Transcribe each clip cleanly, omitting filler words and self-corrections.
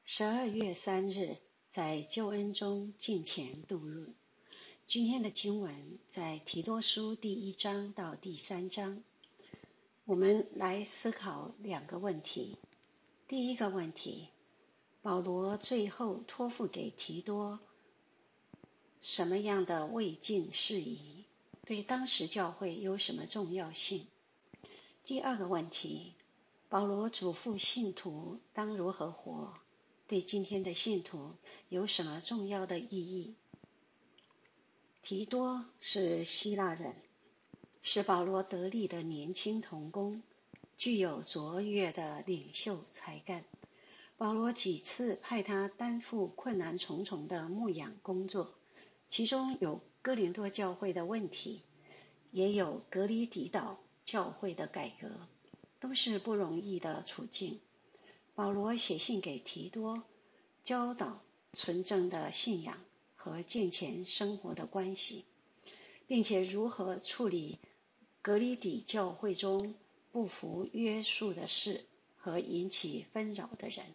12月3日，在救恩中敬虔度日。今天的经文在提多书第1章到第3章。我们来思考2个问题。第一个问题，保罗最后托付给提多什么样的未尽事宜，对当时教会有什么重要性？第二个问题，保罗嘱咐信徒当如何活，对今天的信徒有什么重要的意义？提多是希腊人，是保罗得力的年轻同工，具有卓越的领袖才干。保罗几次派他担负困难重重的牧养工作，其中有哥林多教会的问题，也有革哩底岛教会的改革，都是不容易的处境。保罗写信给提多，教导纯正的信仰和敬虔生活的关系，并且如何处理革哩底教会中不服约束的事和引起纷扰的人。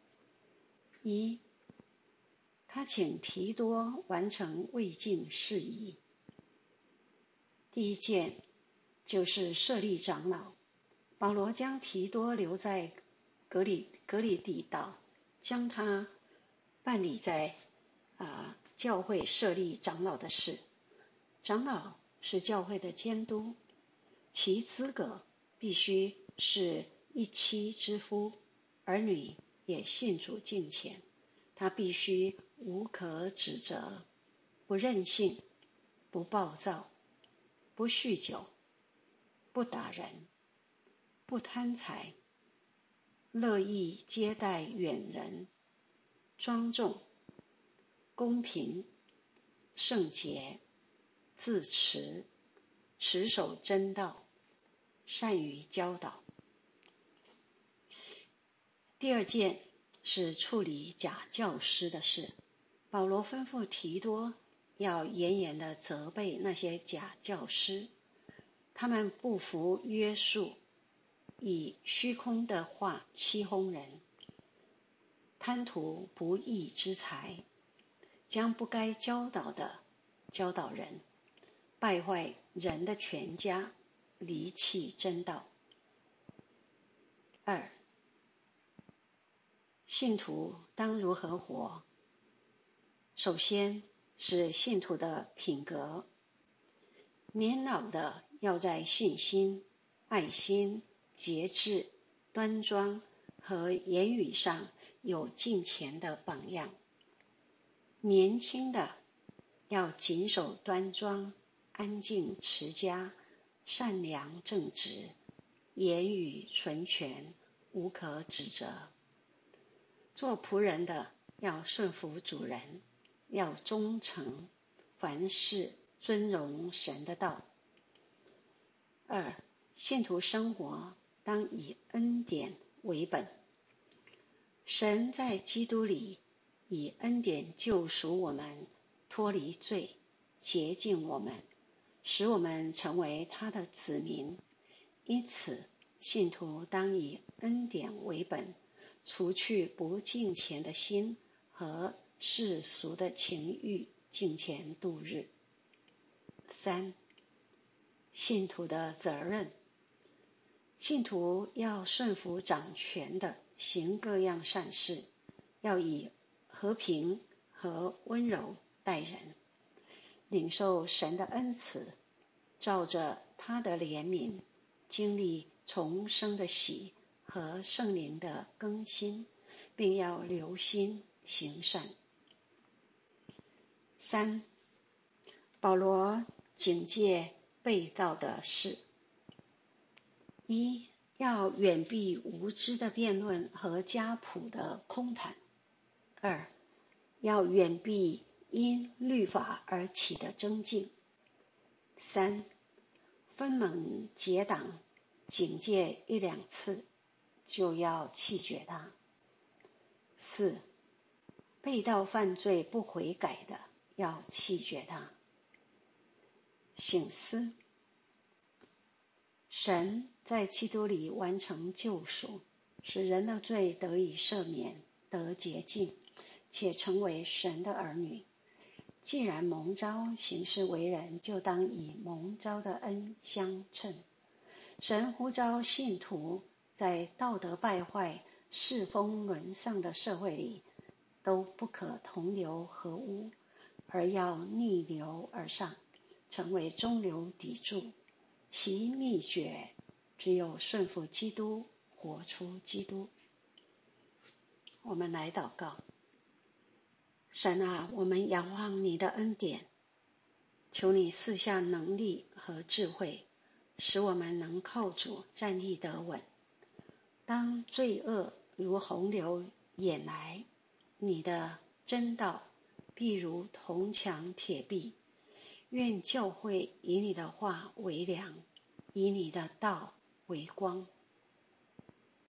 他请提多完成未尽事宜。第一件就是设立长老。保罗将提多留在革哩底岛，将他办理在教会设立长老的事。长老是教会的监督，其资格必须是一妻之夫，儿女也信主敬虔。他必须无可指责，不任性，不暴躁，不酗酒，不打人，不贪财，乐意接待远人，庄重，公平，圣洁，自持，持守真道，善于教导。第二件是处理假教师的事。保罗吩咐提多要严严地责备那些假教师，他们不服约束，以虚空的话欺哄人，贪图不义之财，将不该教导的教导人，败坏人的全家，离弃真道。2. 信徒当如何活？首先是信徒的品格。年老的要在信心、爱心、节制、端庄和言语上有敬虔的榜样。年轻的要谨守端庄、安静持家、善良正直，言语纯全，无可指责。做仆人的要顺服主人，要忠诚，凡事尊荣神的道。2. 信徒生活当以恩典为本。神在基督里以恩典救赎我们，脱离罪，洁净我们，使我们成为他的子民。因此，信徒当以恩典为本，除去不敬虔的心和世俗的情欲，敬虔度日。3. 信徒的责任。信徒要顺服掌权的，行各样善事，要以和平和温柔待人，领受神的恩慈，照着他的怜悯，经历重生的喜和圣灵的更新，并要留心行善。3. 保罗警戒背道的事。1. 要远避无知的辩论和家谱的空谈。2. 要远避因律法而起的争竞。3. 分门结党，警戒1-2次，就要弃绝他。4. 背道犯罪不悔改的，要弃绝他。省思。神在基督里完成救赎，使人的罪得以赦免， 得洁净，且成为神的儿女。既然蒙召行事为人，就当以蒙召的恩相称。神呼召信徒在道德败坏、世风沦丧的社会里，都不可同流合污，而要逆流而上，成为中流砥柱。其秘诀只有顺服基督，活出基督。我们来祷告。神啊，我们仰望你的恩典，求你赐下能力和智慧，使我们能靠主站立得稳。当罪恶如洪流掩来，你的真道必如铜墙铁壁。愿教会以你的话为粮，以你的道为光，